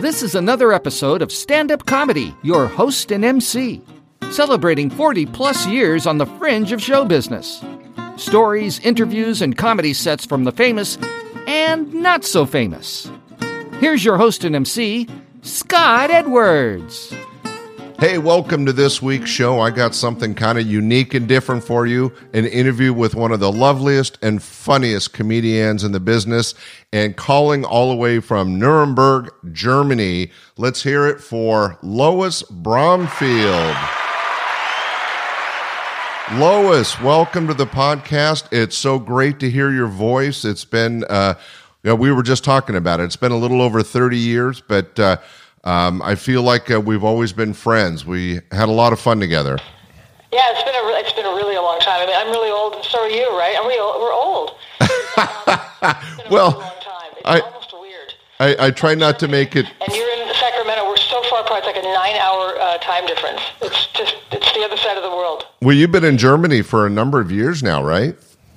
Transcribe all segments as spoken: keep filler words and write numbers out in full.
This is another episode of Stand-Up Comedy, your host and M C, celebrating forty plus years on the fringe of show business. Stories, interviews, and comedy sets from the famous and not so famous. Here's your host and M C, Scott Edwards. Hey, welcome to this week's show. I got something kind of unique and different for you, an interview with one of the loveliest and funniest comedians in the business, and calling all the way from Nuremberg, Germany. Let's hear it for Lois Bromfield. Lois, welcome to the podcast. It's so great to hear your voice. It's been, uh, you know, we were just talking about it. It's been a little over thirty years, but uh, Um, I feel like uh, we've always been friends. We had a lot of fun together. Yeah, it's been a re- it's been a really a long time. I mean, I'm really old, and so are you, right? Are we old? We're old. Um, it's been a well, really long time. It's I, almost weird. I, I try not to make it. And you're in Sacramento. We're so far apart. It's like a nine-hour uh, time difference. It's just it's the other side of the world. Well, you've been in Germany for a number of years now, right?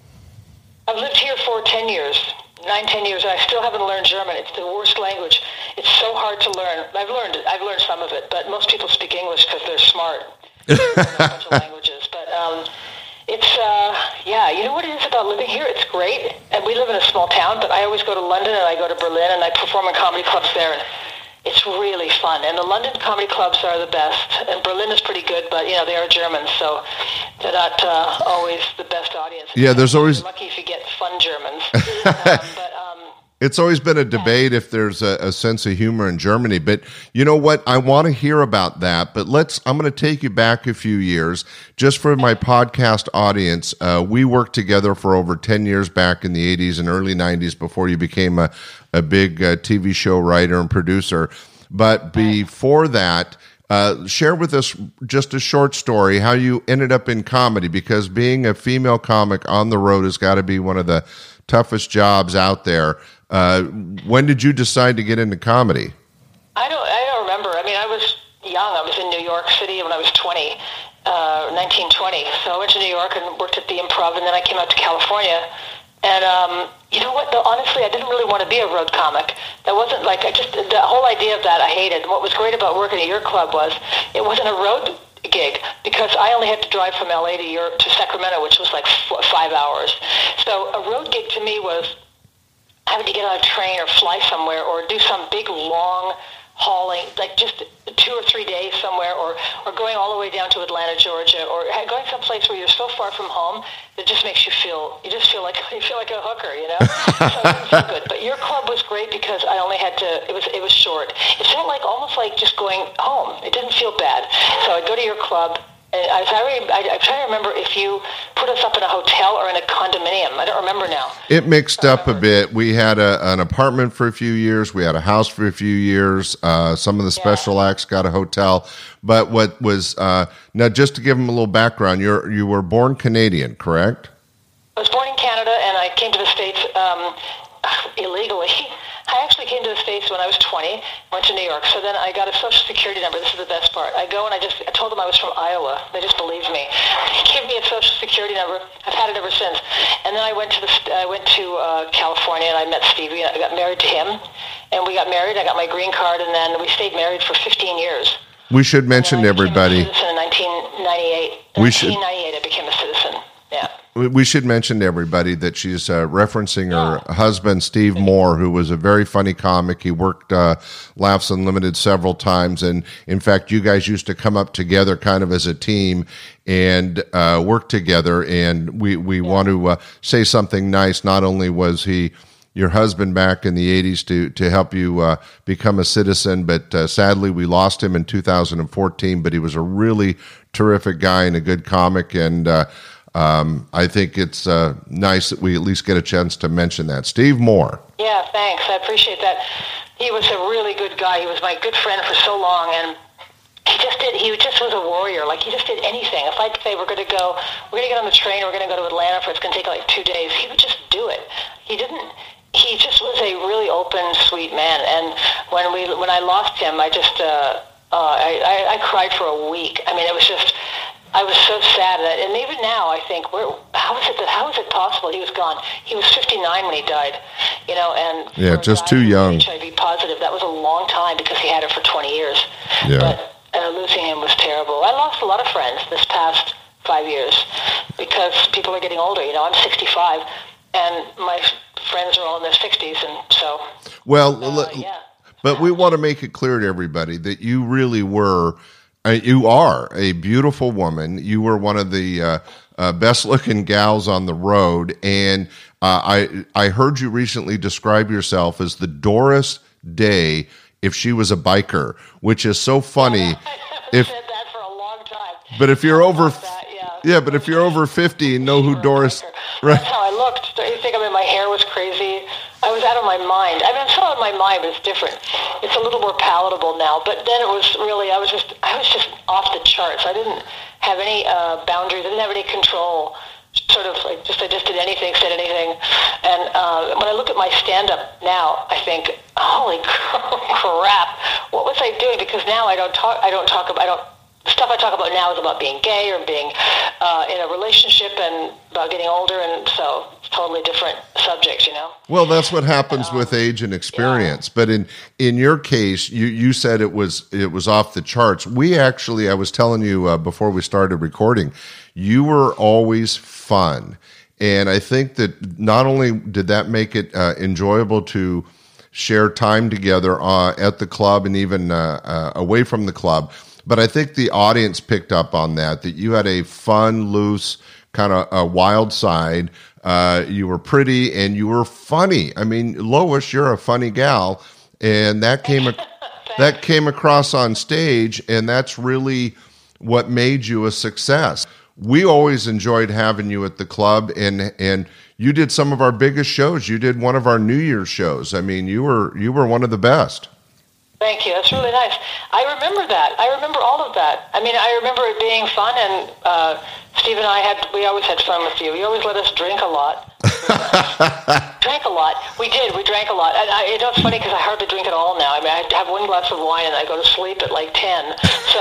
I've lived here for ten years. Nine, ten years, and I still haven't learned German. It's the worst language. It's so hard to learn. I've learned it. I've learned some of it, but most people speak English because they're smart. They learn a bunch of languages, but um, it's uh, yeah. You know what it is about living here? It's great, and we live in a small town. But I always go to London and I go to Berlin and I perform in comedy clubs there, and it's really fun. And the London comedy clubs are the best, and Berlin is pretty good, but you know they are Germans, so they're not uh, always the best audience. Yeah, there's always You're lucky if you get fun Germans. um, but um, it's always been a debate if there's a, a sense of humor in Germany. But you know what? I want to hear about that. But let's. I'm going to take you back a few years, just for my podcast audience. Uh, we worked together for over ten years back in the eighties and early nineties before you became a a big uh, T V show writer and producer. But before that, uh, share with us just a short story how you ended up in comedy, because being a female comic on the road has got to be one of the toughest jobs out there. Uh, when did you decide to get into comedy? I don't. I don't remember. I mean, I was young. I was in New York City when I was twenty, uh, nineteen, twenty. So I went to New York and worked at the Improv, and then I came out to California. And um, you know what? Though, honestly, I didn't really want to be a road comic. That wasn't like I just the whole idea of that I hated. And what was great about working at your club was it wasn't a road gig, because I only had to drive from L A to your to Sacramento, which was like four, five hours. So a road gig to me was having to get on a train or fly somewhere or do some big long hauling, like just two or three days somewhere, or, or going all the way down to Atlanta, Georgia, or going someplace where you're so far from home that just makes you feel, you just feel like you feel like a hooker, you know? So it didn't feel good. But your club was great because I only had to, it was it was short. It felt like almost like just going home. It didn't feel bad. So I'd go to your club. I, I, I try to remember if you put us up in a hotel or in a condominium. I don't remember now. It mixed up a bit. We had a, an apartment for a few years. We had a house for a few years. Uh, some of the special yeah. acts got a hotel. But what was uh, now, just to give them a little background, you're you were born Canadian, correct? I was born in Canada, and I came to the States um, illegally. I actually came to the States when I was twenty, went to New York. So then I got a Social Security number. This is the best part. I go and I just I told them I was from Iowa. They just believed me. They gave me a Social Security number. I've had it ever since. And then I went to the I went to uh, California, and I met Stevie, and I got married to him. And we got married. I got my green card, and then we stayed married for fifteen years. We should mention to everybody. I became a citizen in nineteen ninety-eight. We should. nineteen ninety-eight, I became a citizen. Yeah. We should mention to everybody that she's uh, referencing her yeah. husband, Steve Moore, who was a very funny comic. He worked uh, Laughs Unlimited several times. And, in fact, you guys used to come up together kind of as a team and uh, work together. And we, we yeah. want to uh, say something nice. Not only was he your husband back in the eighties to, to help you uh, become a citizen, but uh, sadly we lost him in two thousand fourteen. But he was a really terrific guy and a good comic. And uh Um, I think it's uh, nice that we at least get a chance to mention that. Steve Moore. Yeah, thanks. I appreciate that. He was a really good guy. He was my good friend for so long, and he just did. He just was a warrior. Like, he just did anything. If I'd say we're going to go, we're going to get on the train, we're going to go to Atlanta for it's going to take like two days, he would just do it. He didn't. He just was a really open, sweet man. And when we when I lost him, I just uh, uh, I, I I cried for a week. I mean, it was just. I was so sad, that, and even now I think, where, how is it that how is it possible he was gone? He was fifty-nine when he died, you know, and yeah, just too young. H I V positive, that was a long time because he had it for twenty years. Yeah. But uh, losing him was terrible. I lost a lot of friends this past five years because people are getting older. You know, I'm sixty-five, and my friends are all in their sixties, and so. Well, uh, yeah. But we want to make it clear to everybody that you really were, uh, you are a beautiful woman. You were one of the uh, uh, best-looking gals on the road, and uh, I I heard you recently describe yourself as the Doris Day if she was a biker, which is so funny. I if said that for a long time. But if you're over, that, yeah. yeah, but if you're over fifty and know who Doris, right? That's how I looked. You think I mean my hair was crazy? I was out of my mind. I mean, I'm still out of my mind, but it's different. It's a little more palatable now. But then it was really, I was just, I was just off the charts. I didn't have any uh, boundaries. I didn't have any control. Sort of like just, I just did anything, said anything. And uh, when I look at my stand-up now, I think, holy crap, what was I doing? Because now I don't talk. I don't talk about. I don't. The stuff I talk about now is about being gay or being uh, in a relationship and about getting older, and so it's totally different subjects, you know. Well, that's what happens um, with age and experience. Yeah. But in in your case, you, you said it was it was off the charts. We actually, I was telling you uh, before we started recording, you were always fun, and I think that not only did that make it uh, enjoyable to share time together uh, at the club and even uh, uh, away from the club. But I think the audience picked up on that, that you had a fun, loose, kind of a wild side. Uh, you were pretty and you were funny. I mean, Lois, you're a funny gal, and that came ac- that came across on stage, and that's really what made you a success. We always enjoyed having you at the club, and and you did some of our biggest shows. You did one of our New Year's shows. I mean, you were you were one of the best. Thank you. That's really nice. I remember that. I remember all of that. I mean, I remember it being fun, and uh, Steve and I had, we always had fun with you. You always let us drink a lot. Drank a lot. We did. We drank a lot. And I, you know, it's funny because I hardly drink at all now. I mean, I have one glass of wine and I go to sleep at like ten. So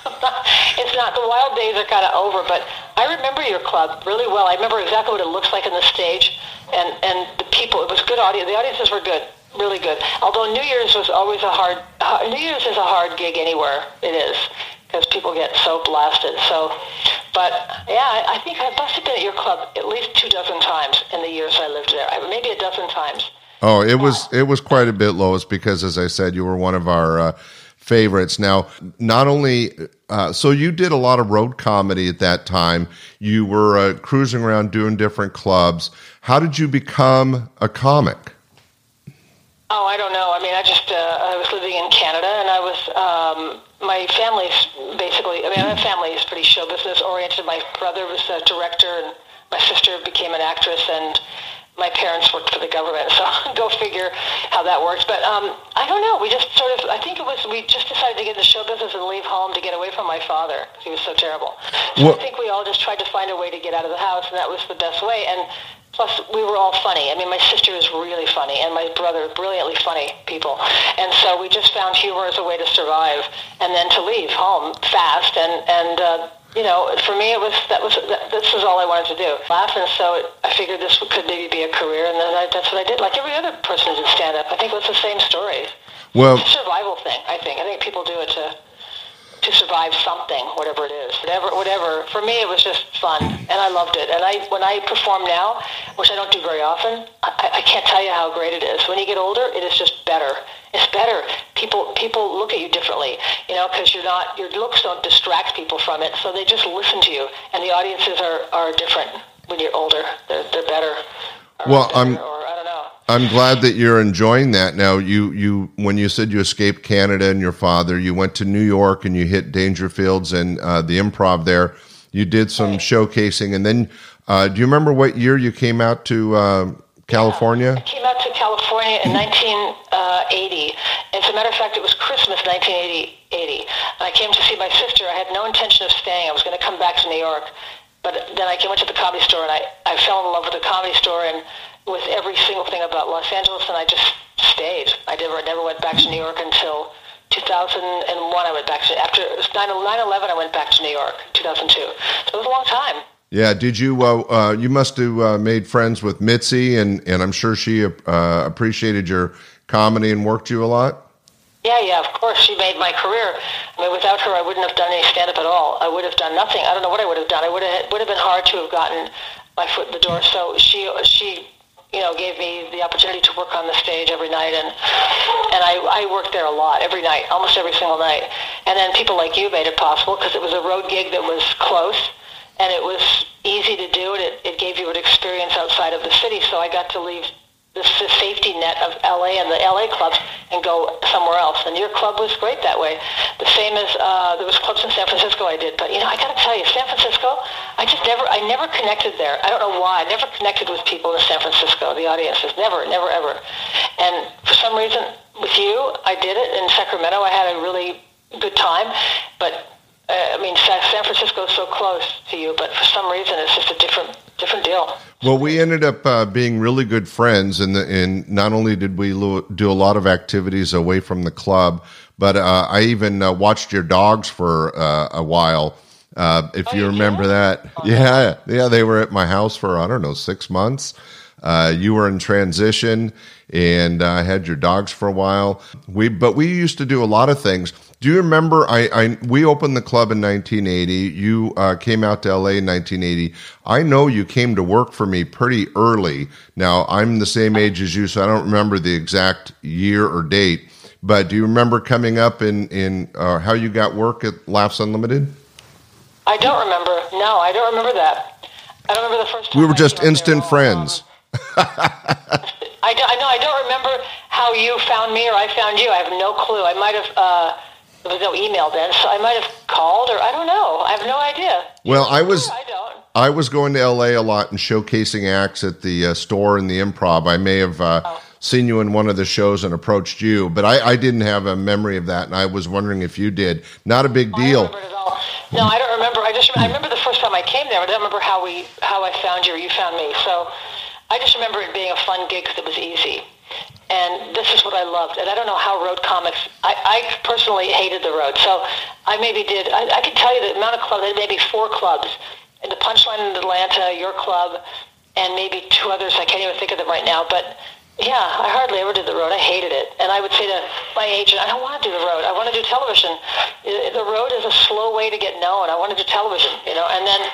it's not, the wild days are kind of over, but I remember your club really well. I remember exactly what it looks like on the stage, and, and the people, it was good audience. The audiences were good. Really good. Although New Year's was always a hard, uh, New Year's is a hard gig anywhere. It is, because people get so blasted. So, but yeah, I, I think I must have been at your club at least two dozen times in the years I lived there. I, maybe a dozen times. Oh, it was it was quite a bit, Lois, because as I said, you were one of our uh, favorites. Now, not only uh, so you did a lot of road comedy at that time. You were uh, cruising around doing different clubs. How did you become a comic? Oh, I don't know. I mean, I just, uh, I was living in Canada, and I was, um, my family's basically, I mean, my family is pretty show business oriented. My brother was a director, and my sister became an actress, and my parents worked for the government, so go figure how that works. But um, I don't know. We just sort of, I think it was, we just decided to get in the show business and leave home to get away from my father, because he was so terrible. So well, I think we all just tried to find a way to get out of the house, and that was the best way. And plus, we were all funny. I mean, my sister is really funny, and my brother, brilliantly funny people. And so we just found humor as a way to survive, and then to leave home fast. And, and uh, you know, for me, it was that was that, this was all I wanted to do, laugh. And so it, I figured this could maybe be a career, and then I, that's what I did. Like every other person who did stand-up, I think it was the same story. Well, it's a survival thing, I think. I think people do it to to survive something, whatever it is, whatever, whatever. For me, it was just fun, and I loved it. And I, when I perform now, which I don't do very often, I, I can't tell you how great it is. When you get older, it is just better. It's better. People, people look at you differently, you know, because you're not, your looks don't distract people from it, so they just listen to you. And the audiences are, are different when you're older. They're, they're better. Well, better, I'm. Or, I don't know. I'm glad that you're enjoying that. Now, you, you when you said you escaped Canada and your father, you went to New York and you hit Dangerfields and uh, the Improv there. You did some right. showcasing, and then uh, do you remember what year you came out to uh, California? Yeah, I came out to California in nineteen eighty. As a matter of fact, it was Christmas nineteen eighty. I came to see my sister. I had no intention of staying. I was going to come back to New York, but then I went to the Comedy Store, and I, I fell in love with the Comedy Store and with every single thing about Los Angeles, and I just stayed. I never, never went back to New York until two thousand one. I went back to, after it was nine eleven, I went back to New York, two thousand two. So it was a long time. Yeah. Did you? Uh, uh, you must have uh, made friends with Mitzi, and and I'm sure she uh, appreciated your comedy and worked you a lot. Yeah, yeah, of course. She made my career. I mean, without her, I wouldn't have done any stand-up at all. I would have done nothing. I don't know what I would have done. It would have it would have been hard to have gotten my foot in the door. So she she. you know, gave me the opportunity to work on the stage every night, and and I, I worked there a lot, every night, almost every single night. And then people like you made it possible, because it was a road gig that was close, and it was easy to do, and it, it gave you an experience outside of the city, so I got to leave the, the safety net of L A and the L A clubs and go somewhere else. And your club was great that way. The same as, uh, there was clubs in San Francisco I did, but, you know, I got to tell you, San Francisco, I just never, I never connected there. I don't know why. I never connected with people in San Francisco, the audiences. Never, never, ever. And for some reason, with you, I did it. In Sacramento, I had a really good time. But, uh, I mean, San Francisco is so close to you, but for some reason, it's just a different different deal. Well, we ended up uh, being really good friends, and, and not only did we lo- do a lot of activities away from the club, but uh, I even uh, watched your dogs for uh, a while. Uh, if oh, you you remember did? that. Oh, yeah, yeah, they were at my house for, I don't know, six months. Uh, you were in transition, and I uh, had your dogs for a while. We, but we used to do a lot of things. Do you remember? I, I we opened the club in nineteen eighty. You uh, came out to L A in nineteen eighty. I know you came to work for me pretty early. Now I'm the same age as you, so I don't remember the exact year or date. But do you remember coming up in in uh, how you got work at Laughs Unlimited? I don't remember. No, I don't remember that. I don't remember the first time. We were I just came up instant there. friends. I, do, I know. I don't remember how you found me or I found you. I have no clue. I might have. Uh, there was no email then, so I might have called, or I don't know. I have no idea. Well, I was. I don't. I was going to L A a lot and showcasing acts at the uh, store and the Improv. I may have uh, oh. seen you in one of the shows and approached you, but I, I didn't have a memory of that, and I was wondering if you did. Not a big deal. I don't remember it at all. No, I don't remember. I just I remember the first time I came there, but I don't remember how we how I found you or you found me. So I just remember it being a fun gig because it was easy. And this is what I loved. And I don't know how road comics, I, I personally hated the road. So I maybe did, I, I could tell you the amount of clubs, maybe four clubs. And the Punchline in Atlanta, your club, and maybe two others. I can't even think of them right now. But yeah, I hardly ever did the road. I hated it. And I would say to my agent, I don't want to do the road. I want to do television. The road is a slow way to get known. I want to do television, you know. And then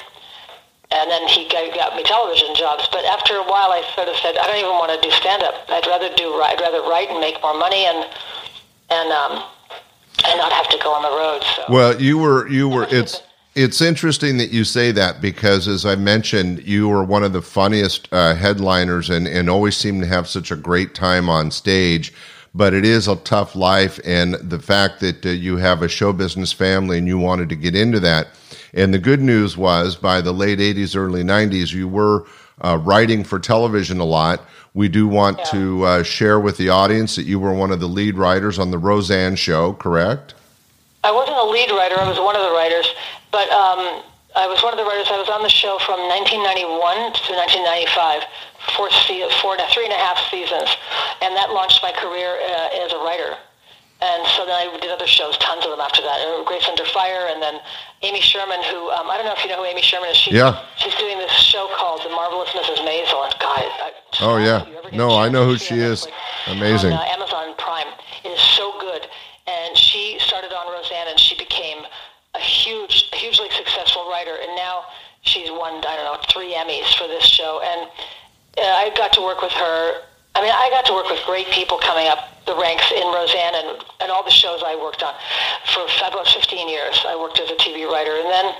And then he got me television jobs. But after a while, I sort of said, I don't even want to do stand-up. I'd rather do, I'd rather write and make more money and and um and not have to go on the road. So. Well, you were you were. It's it's interesting that you say that because, as I mentioned, you were one of the funniest uh, headliners and and always seemed to have such a great time on stage. But it is a tough life, and the fact that uh, you have a show business family and you wanted to get into that. And the good news was, by the late eighties, early nineties, you were uh, writing for television a lot. We do want yeah. to uh, share with the audience that you were one of the lead writers on the Roseanne show, correct? I wasn't a lead writer. I was one of the writers. But um, I was one of the writers. I was on the show from nineteen ninety-one to nineteen ninety-five, four, four, three and a half seasons. And that launched my career uh, as a writer. And so then I did other shows, tons of them after that. And Grace Under Fire, and then Amy Sherman, who, um, I don't know if you know who Amy Sherman is. She, yeah. She's doing this show called The Marvelous Missus Maisel. And God, I, oh, yeah. No, I know who she is. Amazing. On uh, Amazon Prime. It is so good. And she started on Roseanne, and she became a huge, a hugely successful writer. And now she's won, I don't know, three Emmys for this show. And uh, I got to work with her. I mean, I got to work with great people coming up the ranks in Roseanne and, and all the shows I worked on for about fifteen years. I worked as a T V writer, and then,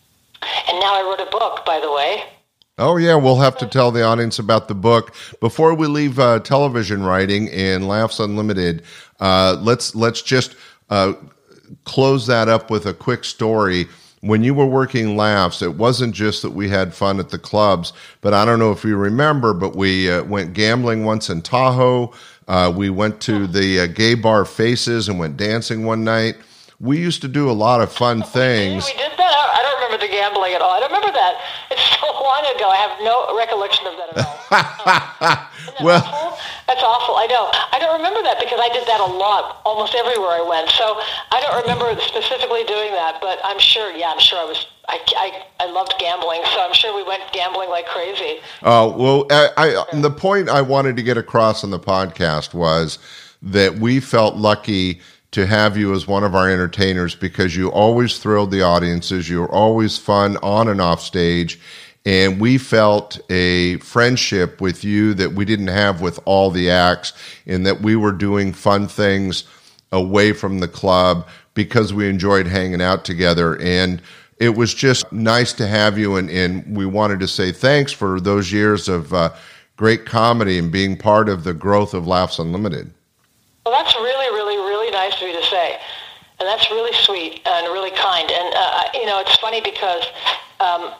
and now I wrote a book, by the way. Oh, yeah, we'll have to tell the audience about the book. Before we leave uh, television writing and Laughs Unlimited, uh, let's let's just uh, close that up with a quick story. When you were working Laughs, it wasn't just that we had fun at the clubs, but I don't know if you remember, but we uh, went gambling once in Tahoe. Uh, we went to the uh, gay bar Faces and went dancing one night. We used to do a lot of fun things. We did that? I don't remember the gambling at all. I don't remember that. It's so long ago. I have no recollection of that at all. Oh. Well, awful? That's that's awful. I know. I don't remember that because I did that a lot, almost everywhere I went. So I don't remember specifically doing that, but I'm sure, yeah, I'm sure I was, I, I, I loved gambling, so I'm sure we went gambling like crazy. Oh, well, I, I, the point I wanted to get across on the podcast was that we felt lucky to have you as one of our entertainers because you always thrilled the audiences. You were always fun on and off stage. And we felt a friendship with you that we didn't have with all the acts, in that we were doing fun things away from the club because we enjoyed hanging out together. And it was just nice to have you. And, and we wanted to say thanks for those years of uh, great comedy and being part of the growth of Laughs Unlimited. Well, that's really, really, really nice of you to say. And that's really sweet and really kind. And, uh, you know, it's funny because... Um,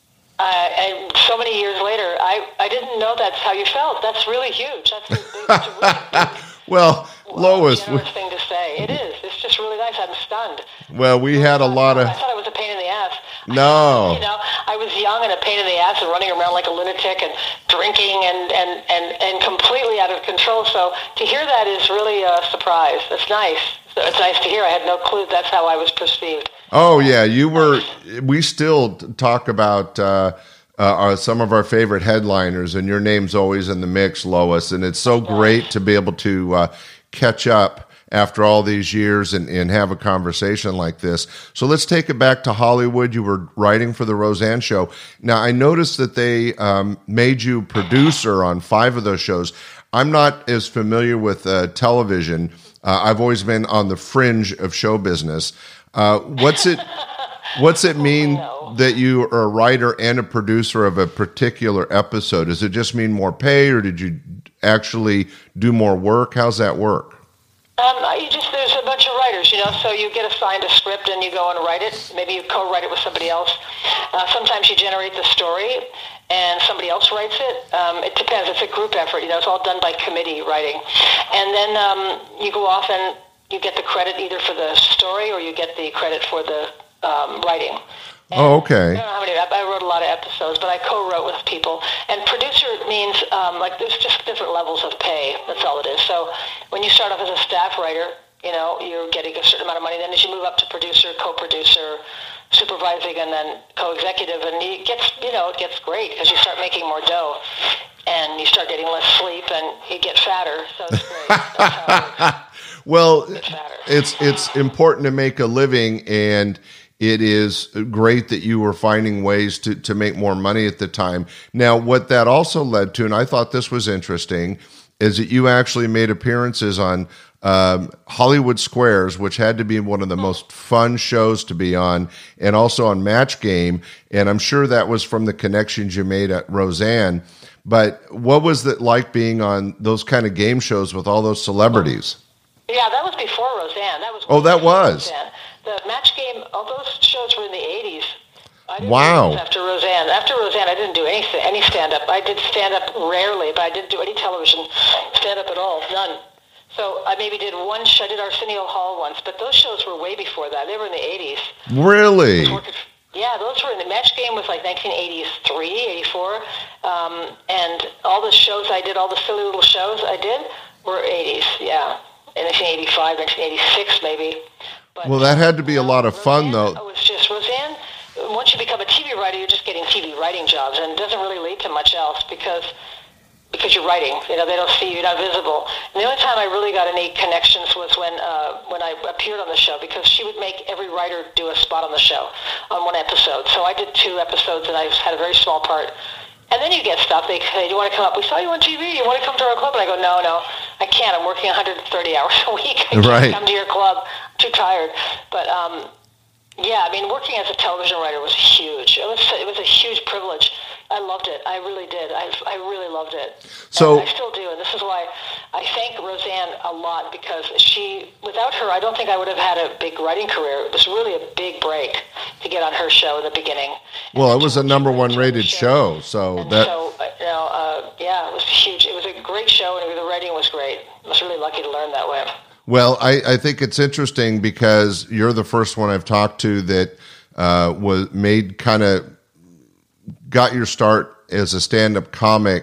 Uh, and so many years later, I, I didn't know that's how you felt. That's really huge. That's a, that's a really big, well, Lois, generous thing to say. It is. It's just really nice. I'm stunned. Well, we had a lot of. I thought it was a pain in the ass. No. You know, I was young and a pain in the ass and running around like a lunatic and drinking and, and, and, and completely out of control. So to hear that is really a surprise. It's nice. So it's nice to hear. I had no clue that's how I was perceived. Oh, yeah, you were, we still talk about uh, uh, our, some of our favorite headliners, and your name's always in the mix, Lois, and it's so great to be able to uh, catch up after all these years and, and have a conversation like this. So let's take it back to Hollywood. You were writing for the Roseanne Show. Now, I noticed that they um, made you producer on five of those shows. I'm not as familiar with uh, television. Uh, I've always been on the fringe of show business. Uh, what's it What's it mean oh, no. that you are a writer and a producer of a particular episode? Does it just mean more pay, or did you actually do more work? How's that work? Um, you just there's a bunch of writers, you know, so you get assigned a script and you go and write it. Maybe you co-write it with somebody else. Uh, sometimes you generate the story and somebody else writes it. Um, it depends. It's a group effort, you know. It's all done by committee writing. And then um, you go off and you get the credit either for the story or you get the credit for the um, writing. And oh, okay. I don't know how many. I wrote a lot of episodes, but I co-wrote with people. And producer means um, like there's just different levels of pay. That's all it is. So when you start off as a staff writer, you know, you're getting a certain amount of money. Then as you move up to producer, co-producer, supervising, and then co-executive, and it gets, you know, it gets great because you start making more dough, and you start getting less sleep, and you get fatter. So it's great. That's how it works. Well, Get fatter. it's it's important to make a living, and it is great that you were finding ways to, to make more money at the time. Now, what that also led to, and I thought this was interesting, is that you actually made appearances on um, Hollywood Squares, which had to be one of the most fun shows to be on, and also on Match Game. And I'm sure that was from the connections you made at Roseanne. But what was it like being on those kind of game shows with all those celebrities? Yeah, that was before Roseanne. That was Oh, that was? Roseanne. The Match Game, all those shows were in the eighties. I didn't Wow. do those after Roseanne. After Roseanne, I didn't do anything, any stand-up. I did stand-up rarely, but I didn't do any television stand-up at all, none. So I maybe did one show. I did Arsenio Hall once, but those shows were way before that. They were in the eighties. Really? Yeah, those were in the Match Game was like nineteen eighty-three, eighty-four. Um, and all the shows I did, all the silly little shows I did were eighties, yeah. In nineteen eighty-five, nineteen eighty-six maybe. But, Well, that had to be a lot of fun, Roseanne, though. It was just Roseanne. Once you become a T V writer, you're just getting T V writing jobs, and it doesn't really lead to much else because because you're writing. You know, they don't see you, you're not visible. And the only time I really got any connections was when uh, when I appeared on the show, because she would make every writer do a spot on the show on one episode. So I did two episodes, and I had a very small part. And then you get stuff. They say, "Do you want to come up? We saw you on T V. You want to come to our club?" And I go, "No, no, I can't. I'm working one hundred thirty hours a week. I can't Right. come to your club. I'm too tired." But um, yeah, I mean, working as a television writer was huge. It was it was a huge privilege. I loved it. I really did. I, I really loved it. So- and I still do. And this is why I thank Roseanne a lot, because she, without her, I don't think I would have had a big writing career. It was really a big break to get on her show in the beginning. Well, And it was a to- number to- one to rated the show, so And that so, uh, you know, uh, yeah, it was huge. It was a great show, and the writing was great. I was really lucky to learn that way. Well, I, I think it's interesting because you're the first one I've talked to that uh, was made kind of got your start as a stand-up comic,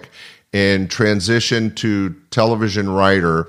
and transitioned to television writer,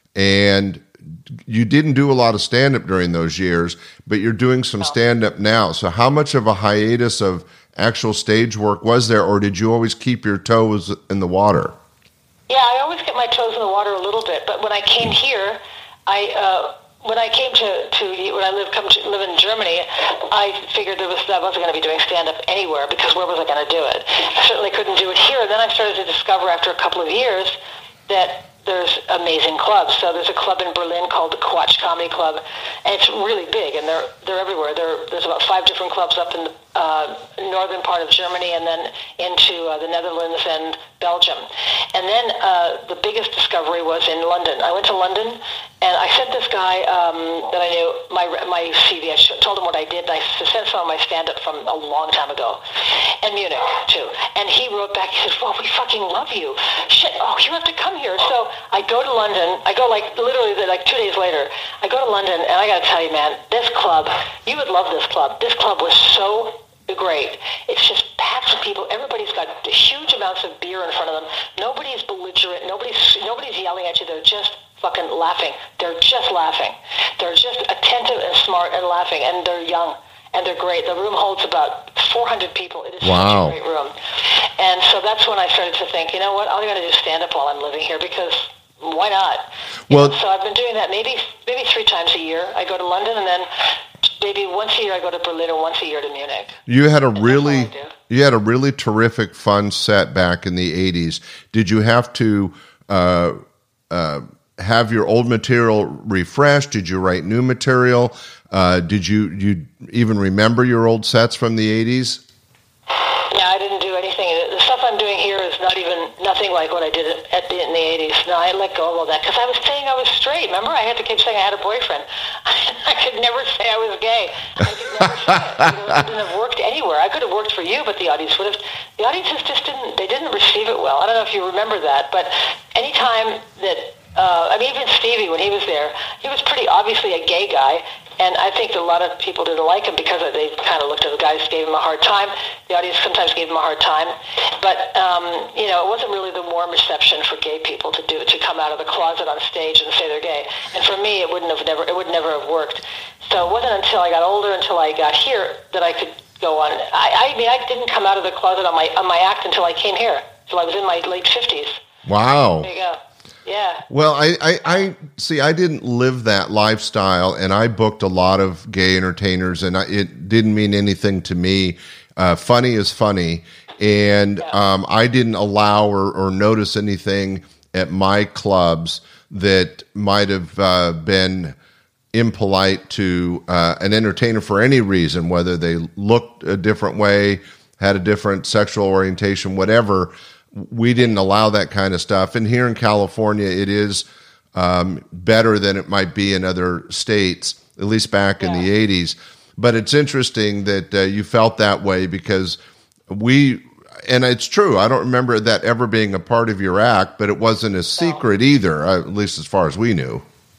and you didn't do a lot of stand-up during those years, but you're doing some stand-up now. So how much of a hiatus of actual stage work was there, or did you always keep your toes in the water? Yeah, I always get my toes in the water a little bit, but when I came here, I uh, when I came to, to when I lived come to live in Germany, I figured there was I wasn't going to be doing stand-up anywhere, because where was I going to do it? I certainly couldn't do it here. And then I started to discover after a couple of years that there's amazing clubs. So there's a club in Berlin called the Quatsch Comedy Club, and it's really big, and they're they're everywhere. There, there's about five different clubs up in the uh, northern part of Germany, and then into uh, the Netherlands and Belgium. And then uh, the biggest discovery was in London. I went to London, and I sent this guy um, that I knew my my C V. I told him what I did, and I sent some of my stand-up from a long time ago, and Munich too. And he wrote back. He said, "Well, we fucking love you. Shit. Oh, you have to come here." So I go to London. I go like literally like two days later. I go to London, and I got to tell you, man, this club. You would love this club. This club was so great. It's just packed with people. Everybody's got huge amounts of beer in front of them. Nobody's belligerent. Nobody's nobody's yelling at you. They're just fucking laughing. They're just laughing. They're just attentive and smart and laughing, and they're young. And they're great. The room holds about four hundred people. It is wow. such a great room. And so that's when I started to think, you know what, I'm going to do stand-up while I'm living here, because why not? You well, know, so I've been doing that maybe maybe three times a year. I go to London, and then maybe once a year I go to Berlin, or once a year to Munich. You had a really you had a really terrific, fun set back in the eighties. Did you have to uh, uh, have your old material refreshed? Did you write new material? Uh, did you you even remember your old sets from the eighties? Yeah, I didn't do anything. The stuff I'm doing here is not even nothing like what I did at the, in the eighties. No, I let go of all that because I was saying I was straight. Remember, I had to keep saying I had a boyfriend. I could never say I was gay. I could never say it. You know, it wouldn't have worked anywhere. I could have worked for you, but the audience would have. The audiences just didn't. They didn't receive it well. I don't know if you remember that, but anytime that. Uh, I mean, even Stevie, when he was there, he was pretty obviously a gay guy, and I think a lot of people didn't like him because they kind of looked at the guys, gave him a hard time. The audience sometimes gave him a hard time, but um, you know, it wasn't really the warm reception for gay people to do to come out of the closet on stage and say they're gay. And for me, it wouldn't have never, it would never have worked. So it wasn't until I got older, until I got here, that I could go on. I, I mean, I didn't come out of the closet on my on my act until I came here. So I was in my late fifties. Wow. There you go. Yeah. Well, I, I, I see. I didn't live that lifestyle, and I booked a lot of gay entertainers, and I, it didn't mean anything to me. Uh, funny is funny, and yeah. um, I didn't allow or, or notice anything at my clubs that might have uh, been impolite to uh, an entertainer for any reason, whether they looked a different way, had a different sexual orientation, whatever. We didn't allow that kind of stuff. And here in California, it is um, better than it might be in other states, at least back yeah. in the eighties. But it's interesting that uh, you felt that way because we, and it's true, I don't remember that ever being a part of your act, but it wasn't a secret no. either, at least as far as we knew.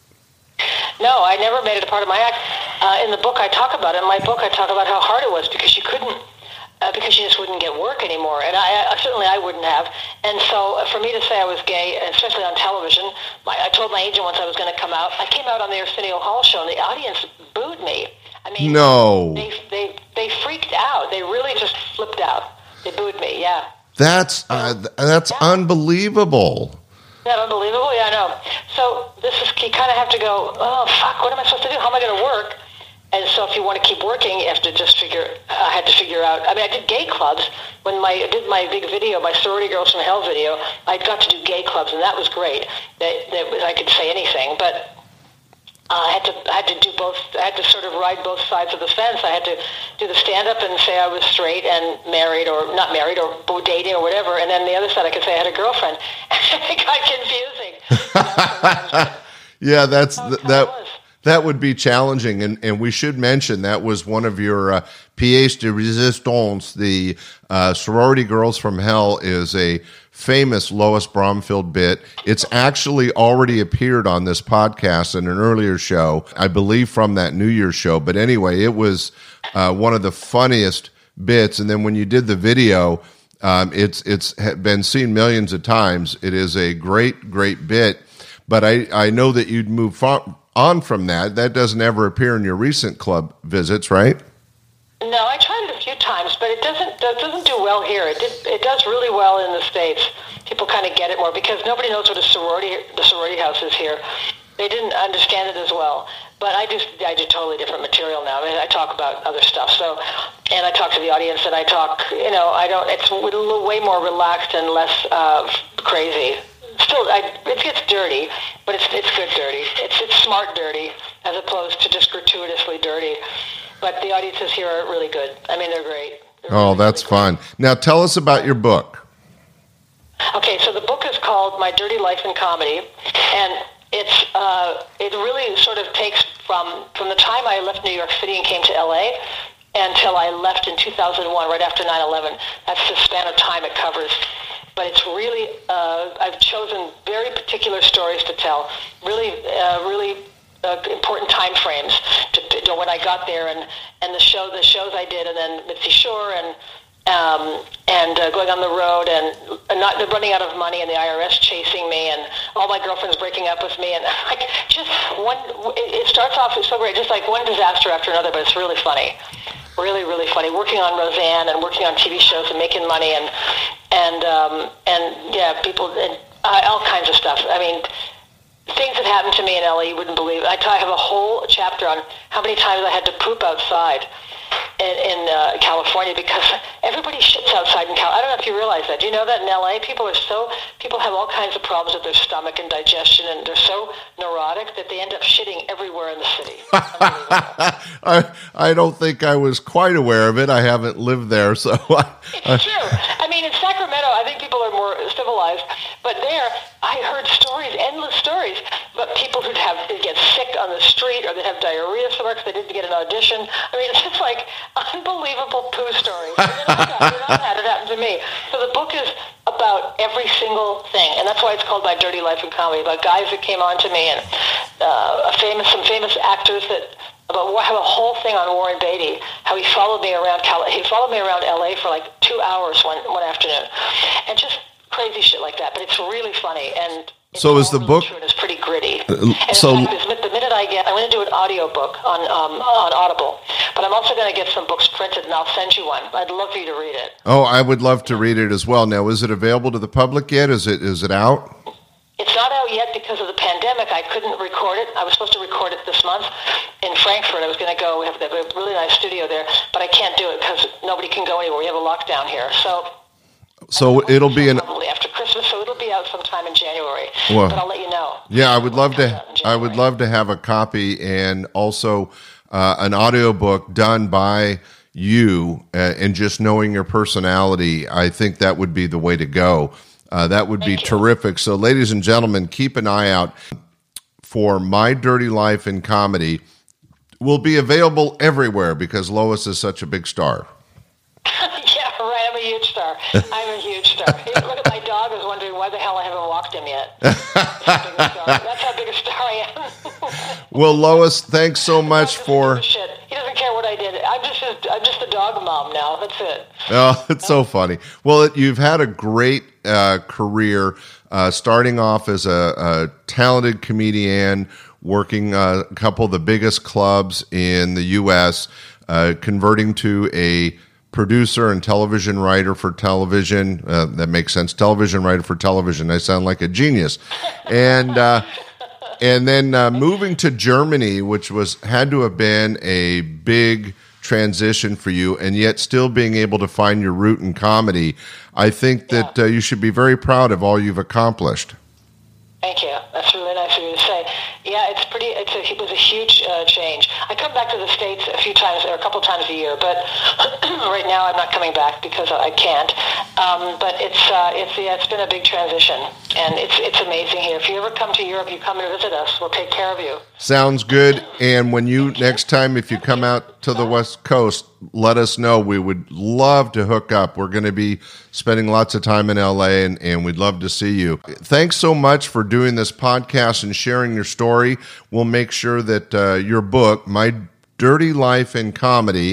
No, I never made it a part of my act. Uh, in the book, I talk about it. In my book, I talk about how hard it was because you couldn't, Uh, because you just wouldn't get work anymore, and I, I certainly I wouldn't have. And so, uh, for me to say I was gay, especially on television, my, I told my agent once I was going to come out. I came out on the Arsenio Hall show, and the audience booed me. I mean, no, they they they freaked out. They really just flipped out. They booed me. Yeah, that's uh, that's yeah. unbelievable. Isn't that unbelievable? Yeah, I know. So this is you kind of have to go. Oh fuck! What am I supposed to do? How am I going to work? And so if you want to keep working, you have to just figure, I had to figure out, I mean, I did gay clubs. When my, I did my big video, my Sorority Girls from Hell video, I got to do gay clubs, and that was great. That, that was, I could say anything, but uh, I had to I had to do both, I had to sort of ride both sides of the fence. I had to do the stand-up and say I was straight and married, or not married, or dating, or whatever, and then the other side I could say I had a girlfriend. It got confusing. Yeah, that's, th- that... That would be challenging, and, and we should mention that was one of your uh, pièces de résistance. The uh, Sorority Girls from Hell is a famous Lois Bromfield bit. It's actually already appeared on this podcast in an earlier show, I believe from that New Year's show. But anyway, it was uh, one of the funniest bits. And then when you did the video, Um, it's it's been seen millions of times. It is a great, great bit. But I, I know that you'd move on from that. That doesn't ever appear in your recent club visits, right? No, I tried it a few times, but it doesn't it doesn't do well here. It did, it does really well in the States. People kind of get it more because nobody knows what a sorority the sorority house is here. They didn't understand it as well. But I do I do totally different material now. I mean, I talk about other stuff. So, and I talk to the audience, and I talk. You know, I don't. It's a little, way more relaxed and less uh, crazy. Still, I, it gets dirty, but it's it's good dirty. It's it's smart dirty as opposed to just gratuitously dirty. But the audiences here are really good. I mean, they're great. They're oh, really, that's really fun. Now, tell us about your book. Okay, so the book is called My Dirty Life in Comedy, and it's uh, it really sort of takes from from the time I left New York City and came to L A until I left in two thousand one, right after nine eleven. That's the span of time it covers. But it's really, uh, I've chosen very particular stories to tell, really, uh, really uh, important time frames to, to when I got there, and, and the show, the shows I did, and then Mitzi Shore, and um, and uh, going on the road, and, and not running out of money, and the I R S chasing me, and all my girlfriends breaking up with me, and like just one. It, it starts off so great, just like one disaster after another, but it's really funny. Really, really funny. Working on Roseanne and working on T V shows and making money and and um, and yeah, people and uh, all kinds of stuff. I mean, things that happened to me in L A you wouldn't believe. I, t- I have a whole chapter on how many times I had to poop outside in, in uh, California because everybody shits outside in Cal. I don't know if you realize that. Do you know that in L A people are so people have all kinds of problems with their stomach and digestion, and they're so neurotic that they end up shitting everywhere in the city. I I don't think I was quite aware of it. I haven't lived there, so I, it's true. I mean, in Sacramento, I think people are more civilized, but there, I heard stories, endless stories, but people who'd have they'd get sick on the street or they'd have diarrhea somewhere because they didn't get an audition. I mean, it's just like unbelievable poo stories. I mean, oh God, you know that it happened to me. So the book is about every single thing, and that's why it's called My Dirty Life in Comedy. About guys that came on to me, and uh, a famous, some famous actors that. About I have a whole thing on Warren Beatty, how he followed me around Cal- he followed me around L A for like two hours one one afternoon, and just crazy shit like that. But it's really funny, and it's so is the really book? True, and it's pretty gritty. Uh, and so in fact, the minute I get, I'm going to do an audio book on um, on Audible, but I'm also going to get some books printed, and I'll send you one. I'd love for you to read it. Oh, I would love to read it as well. Now, is it available to the public yet? Is it is it out? It's not out yet because of the pandemic. I couldn't record it. I was supposed to record it this month in Frankfurt. I was going to go. We have a really nice studio there, but I can't do it because nobody can go anywhere. We have a lockdown here. So so it'll be an probably after Christmas. So it'll be out sometime in January. Well, but I'll let you know. Yeah, I would love to. I would love to have a copy and also uh, an audiobook done by you, uh, and just knowing your personality, I think that would be the way to go. Uh, that would be terrific. So, ladies and gentlemen, keep an eye out for My Dirty Life in Comedy. Will be available everywhere because Lois is such a big star. Yeah, right. I'm a huge star. I'm a huge star. Look at my dog is wondering why the hell I haven't walked him yet. That's how big a star I am. Well, Lois, thanks so much for. Shit. He doesn't care what I did. I'm just his, I'm just the dog mom now. That's it. Oh, it's so funny. Well, you've had a great uh, career, uh, starting off as a, a talented comedian, working uh, a couple of the biggest clubs in the U S, uh, converting to a producer and television writer for television. Uh, that makes sense. Television writer for television. I sound like a genius. And uh, and then uh, moving to Germany, which was had to have been a big transition for you, and yet still being able to find your root in comedy. I think that uh, you should be very proud of all you've accomplished. Thank you. That's really nice of you to say. Yeah, it's pretty. It's a, it was a huge uh, change. I come back to the States a few times, or a couple times a year, but right now I'm not coming back because I can't. Um, but it's uh, it's yeah, it's been a big transition, and it's it's amazing here. If you ever come to Europe, you come and visit us. We'll take care of you. Sounds good. And when you next time, if you come out to the West Coast, let us know. We would love to hook up. We're going to be spending lots of time in L A, and, and we'd love to see you. Thanks so much for doing this podcast and sharing your story. We'll make sure that uh, your book, My Dirty Life in Comedy,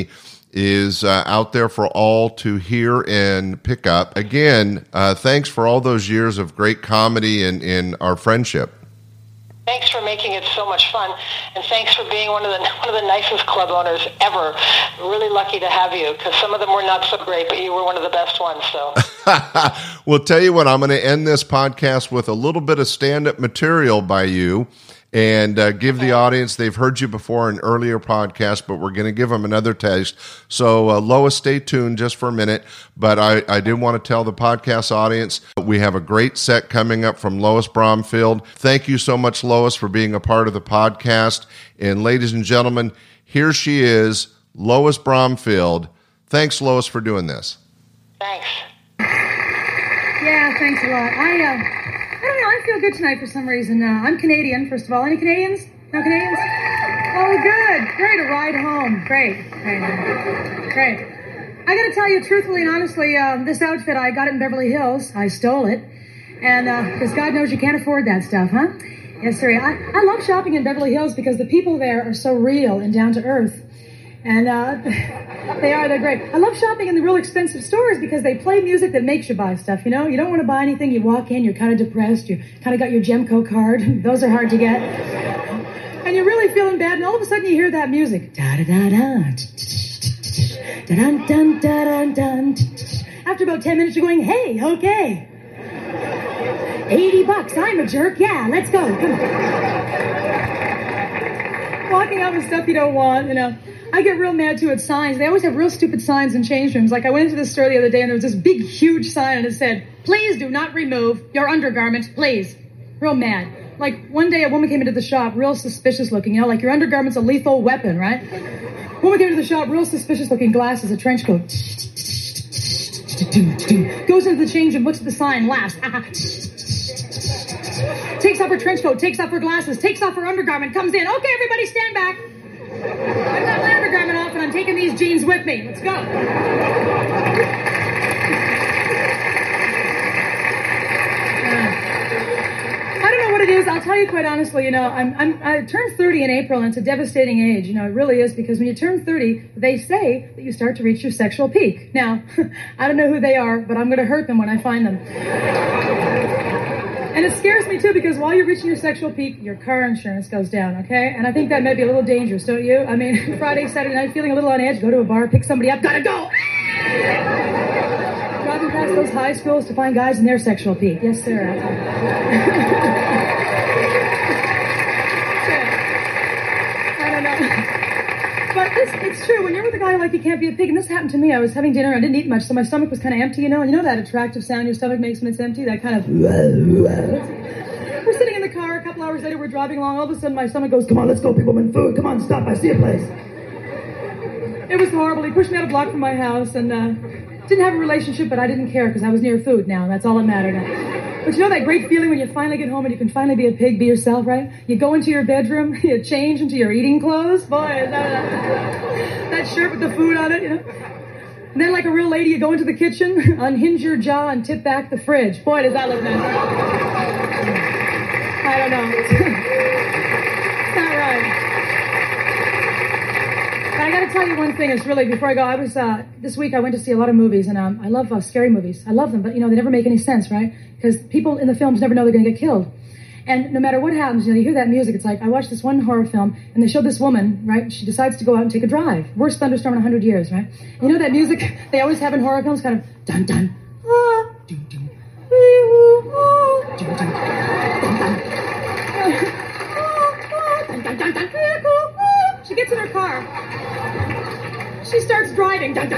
is uh, out there for all to hear and pick up. Again, uh, thanks for all those years of great comedy and in our friendship. Thanks for making it so much fun, and thanks for being one of the one of the nicest club owners ever. Really lucky to have you, because some of them were not so great, but you were one of the best ones. So, well, tell you what, I'm going to end this podcast with a little bit of stand-up material by you. And uh, give the audience, they've heard you before in earlier podcasts, but we're going to give them another taste. So, uh, Lois, stay tuned just for a minute. But I, I did want to tell the podcast audience, we have a great set coming up from Lois Bromfield. Thank you so much, Lois, for being a part of the podcast. And ladies and gentlemen, here she is, Lois Bromfield. Thanks, Lois, for doing this. Thanks. Yeah, thanks a lot. I, uh... I don't know, I feel good tonight for some reason. Uh, I'm Canadian, first of all. Any Canadians? No Canadians? Oh, good. Great, a ride home. Great. Great. Great. I gotta tell you, truthfully and honestly, uh, this outfit, I got it in Beverly Hills. I stole it. And, uh, because God knows you can't afford that stuff, huh? Yes, sir. I, I love shopping in Beverly Hills because the people there are so real and down to earth. And, uh, they are, they're great. I love shopping in the real expensive stores because they play music that makes you buy stuff, you know? You don't want to buy anything, you walk in, you're kind of depressed, you kind of got your Gemco card, those are hard to get. And you're really feeling bad, and all of a sudden you hear that music. Da-da-da-da, da-dun-dun-da-dun-dun. After about ten minutes, you're going, hey, okay. eighty bucks, I'm a jerk, yeah, let's go, come on. Walking out with stuff you don't want, you know. I get real mad, too, at signs. They always have real stupid signs in change rooms. Like, I went into the store the other day, and there was this big, huge sign, and it said, please do not remove your undergarments, please. Real mad. Like, one day a woman came into the shop, real suspicious looking, you know, like your undergarment's a lethal weapon, right? Woman came into the shop, real suspicious looking, glasses, a trench coat. Goes into the change room, looks at the sign, laughs. Takes off her trench coat, takes off her glasses, takes off her undergarment, comes in. Okay, everybody stand back. I've got my undergarment off and I'm taking these jeans with me. Let's go. I don't know what it is. I'll tell you quite honestly, you know, I'm, I'm, I turned thirty in April, and it's a devastating age. You know, it really is, because when you turn thirty, they say that you start to reach your sexual peak. Now, I don't know who they are, but I'm going to hurt them when I find them. And it scares me, too, because while you're reaching your sexual peak, your car insurance goes down, okay? And I think that might be a little dangerous, don't you? I mean, Friday, Saturday night, feeling a little on edge, go to a bar, pick somebody up, gotta go! Driving past those high schools to find guys in their sexual peak. Yes, sir. I don't know. But it's, it's true. When you're with a guy like you can't be a pig, and this happened to me. I was having dinner. I didn't eat much, so my stomach was kind of empty, you know? And you know that attractive sound your stomach makes when it's empty? That kind of... We're sitting in the car. A couple hours later, we're driving along. All of a sudden, my stomach goes, come on, let's go, big woman, food. Come on, stop. I see a place. It was horrible. He pushed me out a block from my house, and uh, didn't have a relationship, but I didn't care because I was near food now. That's all that mattered. But you know that great feeling when you finally get home and you can finally be a pig, be yourself, right? You go into your bedroom, you change into your eating clothes. Boy, is that, uh, that shirt with the food on it, you know? And then like a real lady, you go into the kitchen, unhinge your jaw, and tip back the fridge. Boy, does that look nice. I don't know. It's not right. But I got to tell you one thing. It's really, before I go, I was, uh, this week I went to see a lot of movies, and um, I love uh, scary movies. I love them, but, you know, they never make any sense, right? Because people in the films never know they're going to get killed. And no matter what happens, you know, you hear that music. It's like, I watched this one horror film, and they showed this woman, right? She decides to go out and take a drive. Worst thunderstorm in a hundred years, right? And you know that music they always have in horror films? Kind of, dun dun, ah, dun dun, wee-woo, ah, dun dun, dun dun. She gets in her car. She starts driving. This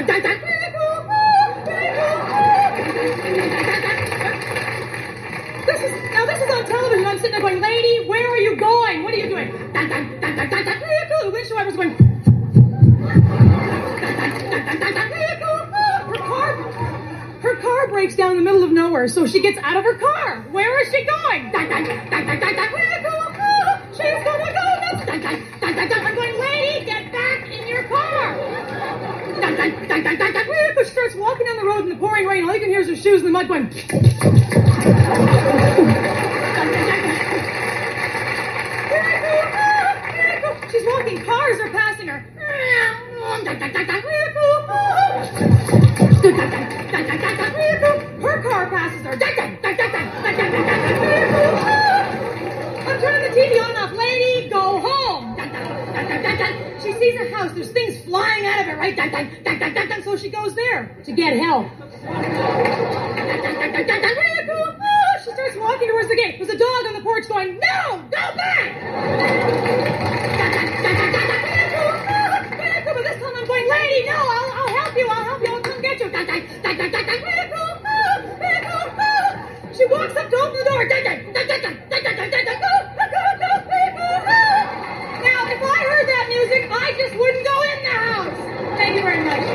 is now. This is on television. I'm sitting there going, "Lady, where are you going? What are you doing?" The windshield wiper's going. Her car, her car breaks down in the middle of nowhere, so she gets out of her car. Where is she going? She's gonna go. I'm going, lady, get back in your car. She starts walking down the road in the pouring rain. All you can hear is her shoes in the mud going. She's walking. Cars are passing her. Her car passes her. I'm turning the T V on and off. Lady, go home. She sees a house. There's things flying out of it, right? So she goes there to get help. She starts walking towards the gate. There's a dog on the porch going, no, go back. But this time I'm going, lady, no, I'll, I'll help you. I'll help you. I'll come get you. She walks up to open the door. Now, if I heard that music, I just wouldn't go in the house. Thank you very much.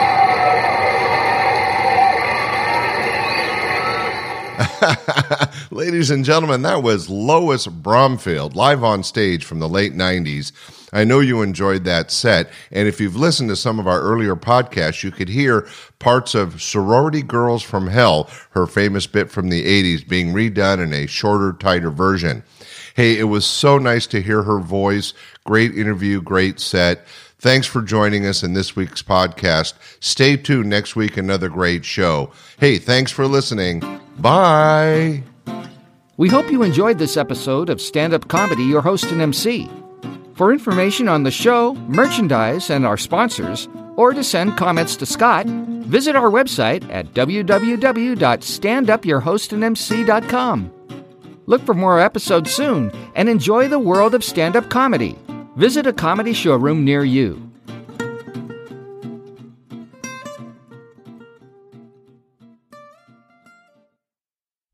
Ladies and gentlemen, that was Lois Bromfield, live on stage from the late nineties. I know you enjoyed that set, and if you've listened to some of our earlier podcasts, you could hear parts of Sorority Girls from Hell, her famous bit from the eighties, being redone in a shorter, tighter version. Hey, it was so nice to hear her voice. Great interview, great set. Thanks for joining us in this week's podcast. Stay tuned next week, another great show. Hey, thanks for listening. Bye. We hope you enjoyed this episode of Stand Up Comedy, your host and M C. For information on the show, merchandise, and our sponsors, or to send comments to Scott, visit our website at w w w dot stand up your host and m c dot com. Look for more episodes soon and enjoy the world of stand-up comedy. Visit a comedy showroom near you.